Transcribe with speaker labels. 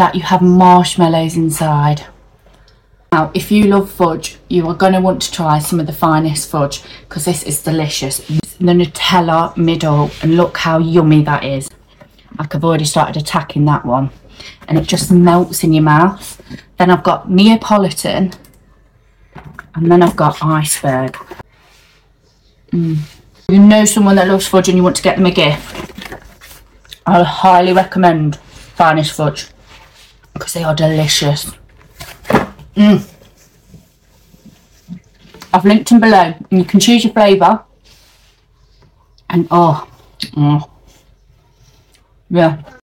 Speaker 1: that you have marshmallows inside. Now, if you love fudge, you are going to want to try some of the Finest fudge, because this is delicious. The Nutella middle, and look how yummy that is. Like, I've already started attacking that one, and it just melts in your mouth. Then I've got Neapolitan, and then I've got Iceberg. You know someone that loves fudge and you want to get them a gift, I highly recommend Finest fudge, because they are delicious. I've linked them below, and you can choose your flavour. And yeah.